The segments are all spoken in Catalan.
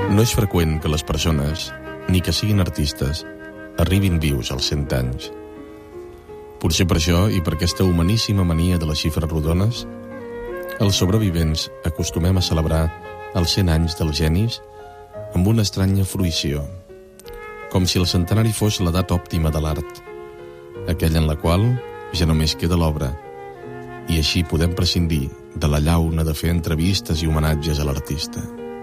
No és freqüent que les persones, ni que siguin artistes, arribin vius als 100 anys. Potser per això i per aquesta humaníssima mania de les xifres rodones, els sobrevivents acostumem a celebrar els 100 anys dels genis amb una estranya fruïció, com si el centenari fos l'edat òptima de l'art, aquella en la qual ja només queda l'obra, i així podem prescindir de la llauna de fer entrevistes i homenatges a l'artista.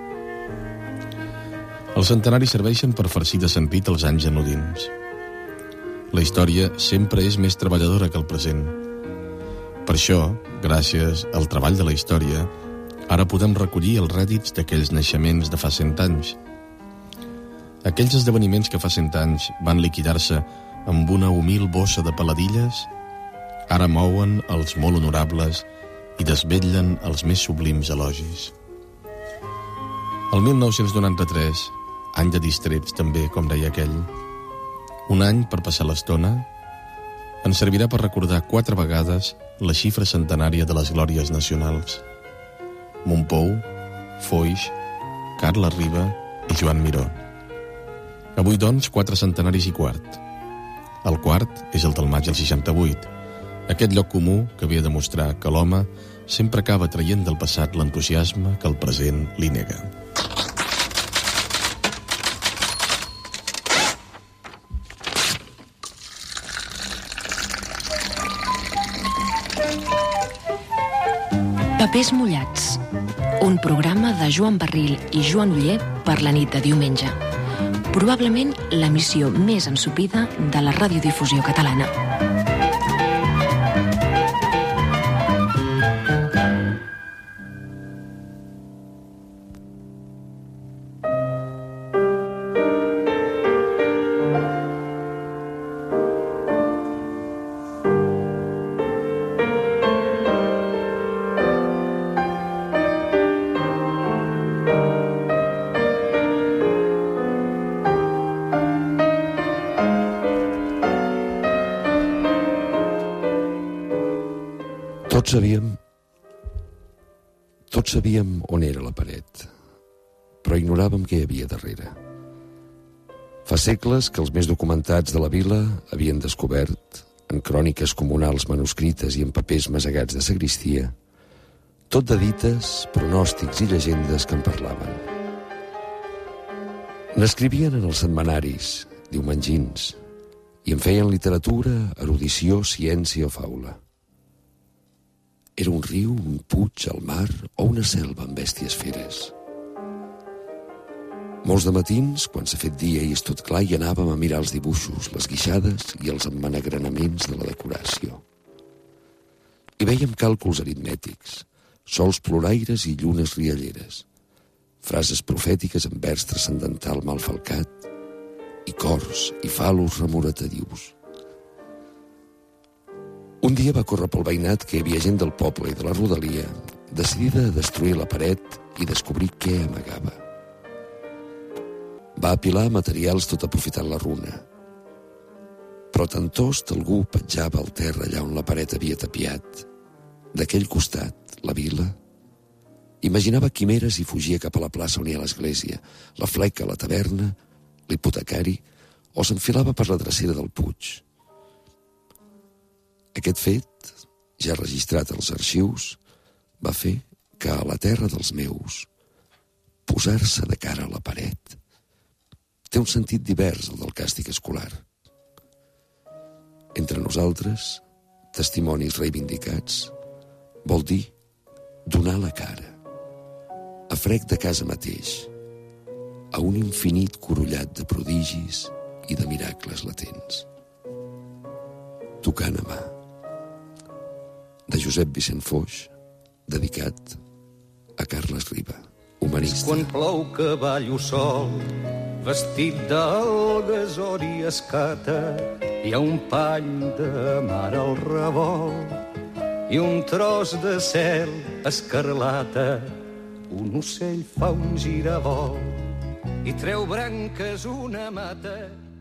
Els centenaris serveixen per farcir de sentit els anys anodins. La història sempre és més treballadora que el present. Per això, gràcies al treball de la història, ara podem recollir els rèdits d'aquells naixements de fa 100 anys. Aquells esdeveniments que fa 100 anys van liquidar-se amb una humil bossa de peladilles, ara mouen els molt honorables i desvetllen els més sublims elogis. El 1993, any de distrets també, com deia aquell, un any per passar l'estona, ens servirà per recordar 4 vegades la xifra centenària de les glòries nacionals. Montpou, Foix, Carles Riba i Joan Miró. Avui, doncs, 4 centenaris i quart. El quart és el del maig del 68, aquest lloc comú que ve a demostrar que l'home sempre acaba traient del passat l'entusiasme que el present li nega. Papers mullats, un programa de Joan Barril i Joan Oller per la nit de diumenge. Probablement l'emissió més ensopida de la radiodifusió catalana. Tots sabíem on era la paret, però ignoràvem què hi havia darrere. Fa segles que els més documentats de la vila havien descobert, en cròniques comunals manuscrites i en papers masegats de sagristia, tot de dites, pronòstics i llegendes que en parlaven. N'escrivien en els setmanaris, diumengins, i en feien literatura, erudició, ciència o faula. Era un riu, un puig, el mar o una selva amb bèsties feres. Molts de matins, quan s'ha fet dia i és tot clar, hi anàvem a mirar els dibuixos, les guixades i els emmanegranaments de la decoració. Hi vèiem càlculs aritmètics, sols ploraires i llunes rialleres, frases profètiques en vers transcendental mal falcat i cors i falos remoratadius. Un dia va córrer pel veïnat que hi havia gent del poble i de la rodalia decidida a destruir la paret i descobrir què amagava. Va apilar materials tot aprofitant la runa. Però tan tost algú petjava al terra allà on la paret havia tapiat. D'aquell costat, la vila. Imaginava quimeres i fugia cap a la plaça on hi ha l'església, la fleca, la taverna, l'hipotecari, o s'enfilava per la drecera del puig. Aquest fet, ja registrat als arxius, va fer que a la terra dels meus posar-se de cara a la paret té un sentit divers al del càstig escolar. Entre nosaltres, testimonis reivindicats, vol dir donar la cara, a frec de casa mateix, a un infinit corollat de prodigis i de miracles latents. Tocant a mà, de Josep Vicent Foix, dedicat a Carles Riba, humanista. Quan plou que ballo sol, vestit d'algues or i escata, hi ha un pany de mar al revolt i un tros de cel escarlata. Un ocell fa un giravol i treu branques una mata.